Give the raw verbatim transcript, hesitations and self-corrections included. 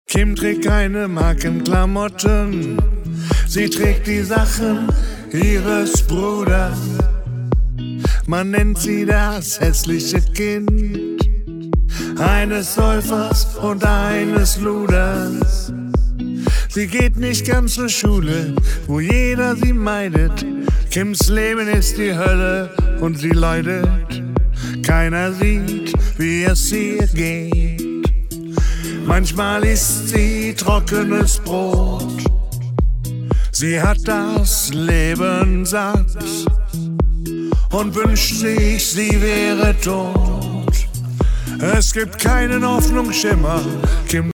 Kim trägt keine Markenklamotten, sie trägt die Sachen ihres Bruders. Man nennt sie das hässliche Kind eines Säufers und eines Luders. Sie geht nicht ganz zur Schule, wo jeder sie meidet. Kims Leben ist die Hölle und sie leidet. Keiner sieht, wie es ihr geht. Manchmal isst sie trockenes Brot. Sie hat das Leben satt und wünscht sich, sie wäre tot. Es gibt keinen Hoffnungsschimmer. Kim